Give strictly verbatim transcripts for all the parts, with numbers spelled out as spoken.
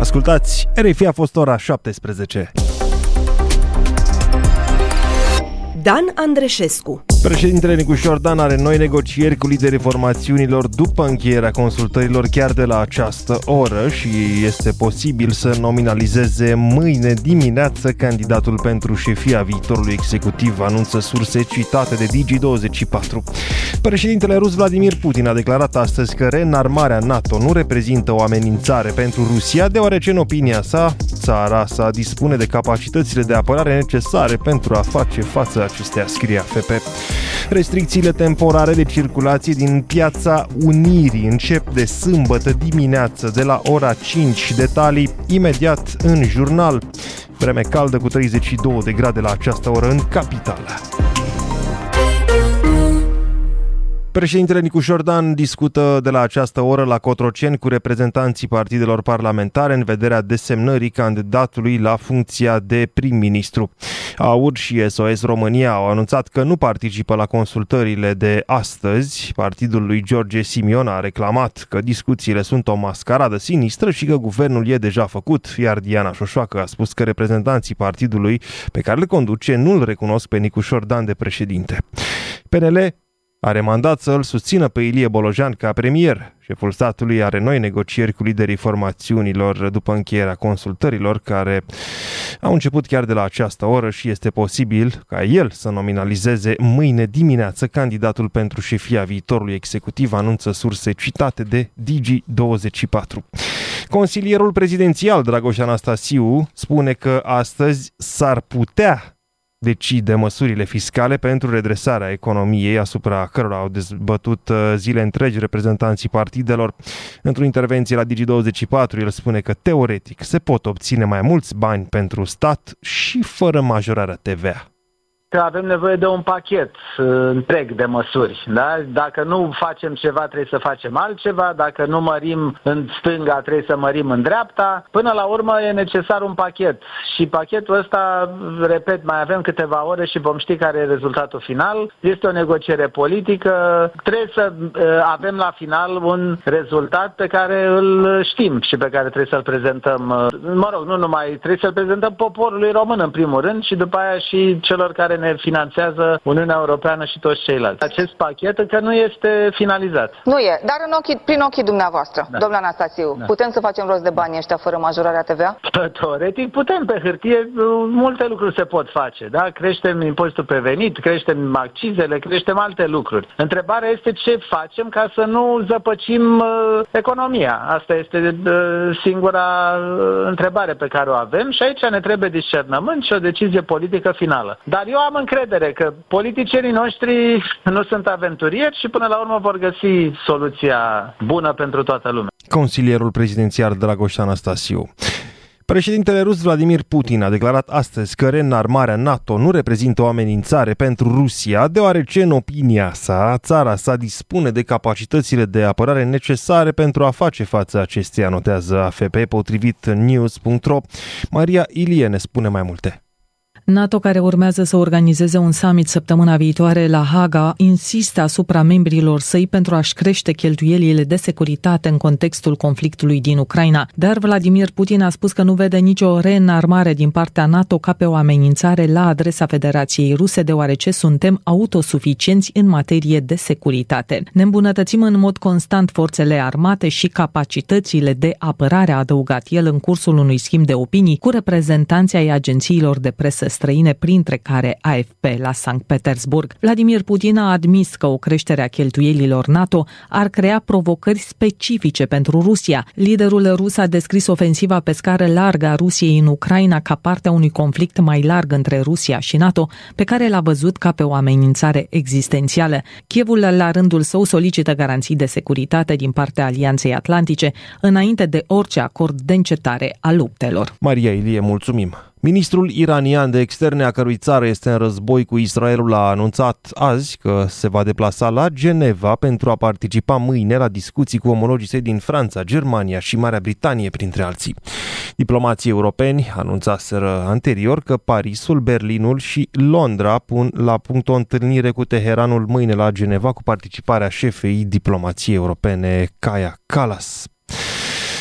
Ascultați, R F I, a fost ora șaptesprezece. Dan Andreșescu. Președintele Nicușor Dan are noi negocieri cu liderii formațiunilor după încheierea consultărilor chiar de la această oră și este posibil să nominalizeze mâine dimineață candidatul pentru șefia viitorului executiv, anunță surse citate de Digi douăzeci și patru. Președintele rus Vladimir Putin a declarat astăzi că reînarmarea NATO nu reprezintă o amenințare pentru Rusia, deoarece în opinia sa, țara sa dispune de capacitățile de apărare necesare pentru a face față acestea, scrie A F P. Restricțiile temporare de circulație din Piața Unirii încep de sâmbătă dimineață de la ora cinci. Detalii imediat în jurnal. Vreme caldă cu treizeci și două de grade la această oră în capitală. Președintele Nicușor Dan discută de la această oră la Cotroceni cu reprezentanții partidelor parlamentare în vederea desemnării candidatului la funcția de prim-ministru. A U R și S O S România au anunțat că nu participă la consultările de astăzi. Partidul lui George Simion a reclamat că discuțiile sunt o mascaradă sinistră și că guvernul e deja făcut, iar Diana Șoșoacă a spus că reprezentanții partidului pe care le conduce nu îl recunosc pe Nicușor Dan de președinte. P N L are mandat să îl susțină pe Ilie Bolojan ca premier. Șeful statului are noi negocieri cu liderii formațiunilor după încheierea consultărilor, care au început chiar de la această oră și este posibil ca el să nominalizeze mâine dimineață candidatul pentru șefia viitorului executiv, anunță surse citate de Digi douăzeci și patru. Consilierul prezidențial Dragoș Anastasiu spune că astăzi s-ar putea decide măsurile fiscale pentru redresarea economiei, asupra cărora au dezbătut zile întregi reprezentanții partidelor. Într-o intervenție la Digi douăzeci și patru, el spune că teoretic se pot obține mai mulți bani pentru stat și fără majorarea T V A. Că avem nevoie de un pachet uh, întreg de măsuri. Da? Dacă nu facem ceva, trebuie să facem altceva. Dacă nu mărim în stânga, trebuie să mărim în dreapta. Până la urmă e necesar un pachet. Și pachetul ăsta, repet, mai avem câteva ore și vom ști care e rezultatul final. Este o negociere politică. Trebuie să uh, avem la final un rezultat pe care îl știm și pe care trebuie să-l prezentăm. Uh, mă rog, nu numai, trebuie să-l prezentăm poporului român în primul rând și după aia și celor care ne finanțează Uniunea Europeană și toți ceilalți. Acest pachet încă nu este finalizat. Nu e, dar în ochii, prin ochii dumneavoastră, da. Domnule Anastasiu, da. Putem să facem rost de banii ăștia fără majorarea T V A? Teoretic putem, pe hârtie multe lucruri se pot face, da? Creștem impozitul pe venit, creștem accizele, creștem alte lucruri. Întrebarea este ce facem ca să nu zăpăcim uh, economia. Asta este uh, singura uh, întrebare pe care o avem și aici ne trebuie discernământ și o decizie politică finală. Dar eu am încredere că politicienii noștri nu sunt aventurieri și până la urmă vor găsi soluția bună pentru toată lumea. Consilierul prezidențial Dragoș Anastasiu. Președintele rus Vladimir Putin a declarat astăzi că reînarmarea NATO nu reprezintă o amenințare pentru Rusia, deoarece, în opinia sa, țara sa dispune de capacitățile de apărare necesare pentru a face față acesteia, notează A F P, potrivit news punct ro. Maria Ilie ne spune mai multe. NATO, care urmează să organizeze un summit săptămâna viitoare la Haga, insistă asupra membrilor săi pentru a-și crește cheltuielile de securitate în contextul conflictului din Ucraina. Dar Vladimir Putin a spus că nu vede nicio reînarmare din partea NATO ca pe o amenințare la adresa Federației Ruse, deoarece suntem autosuficienți în materie de securitate. Ne îmbunătățim în mod constant forțele armate și capacitățile de apărare, a adăugat el în cursul unui schimb de opinii cu reprezentanții ai agențiilor de presă străine, printre care A F P la Sankt Petersburg. Vladimir Putin a admis că o creștere a cheltuielilor NATO ar crea provocări specifice pentru Rusia. Liderul rus a descris ofensiva pe scară largă a Rusiei în Ucraina ca parte a unui conflict mai larg între Rusia și NATO, pe care l-a văzut ca pe o amenințare existențială. Kievul, la rândul său, solicită garanții de securitate din partea Alianței Atlantice, înainte de orice acord de încetare a luptelor. Maria Ilie, mulțumim! Ministrul iranian de externe, a cărui țară este în război cu Israelul, a anunțat azi că se va deplasa la Geneva pentru a participa mâine la discuții cu omologii săi din Franța, Germania și Marea Britanie, printre alții. Diplomații europeni anunțaseră anterior că Parisul, Berlinul și Londra pun la punct o întâlnire cu Teheranul mâine la Geneva cu participarea șefei diplomației europene, Kaja Kallas.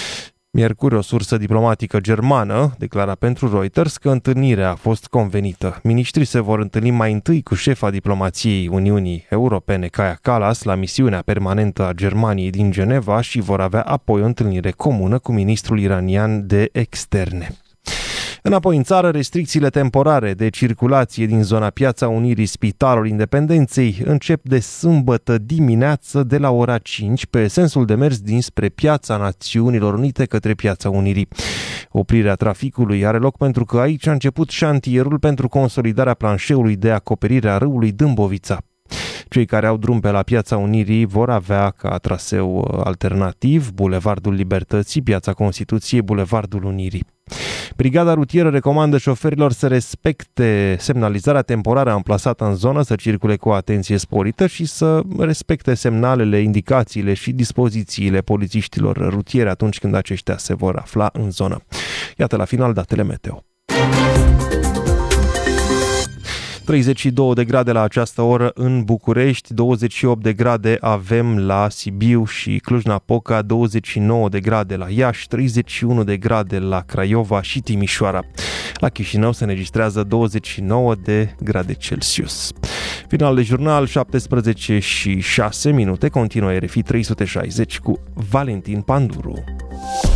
Miercuri, o sursă diplomatică germană declara pentru Reuters că întâlnirea a fost convenită. Miniștrii se vor întâlni mai întâi cu șefa diplomației Uniunii Europene, Kaja Kallas, la misiunea permanentă a Germaniei din Geneva și vor avea apoi o întâlnire comună cu ministrul iranian de externe. Înapoi în țară, restricțiile temporare de circulație din zona Piața Unirii Spitalul Independenței încep de sâmbătă dimineață de la ora cinci pe sensul de mers dinspre Piața Națiunilor Unite către Piața Unirii. Oprirea traficului are loc pentru că aici a început șantierul pentru consolidarea planșeului de acoperire a râului Dâmbovița. Cei care au drum pe la Piața Unirii vor avea ca traseu alternativ Bulevardul Libertății, Piața Constituției, Bulevardul Unirii. Brigada rutieră recomandă șoferilor să respecte semnalizarea temporară amplasată în zonă, să circule cu atenție sporită și să respecte semnalele, indicațiile și dispozițiile polițiștilor rutieri atunci când aceștia se vor afla în zonă. Iată la final datele meteo. treizeci și două de grade la această oră în București, douăzeci și opt de grade avem la Sibiu și Cluj-Napoca, douăzeci și nouă de grade la Iași, treizeci și unu de grade la Craiova și Timișoara. La Chișinău se înregistrează douăzeci și nouă de grade Celsius. Final de jurnal, șaptesprezece și șase minute, continuă R F I trei sute șaizeci cu Valentin Panduru.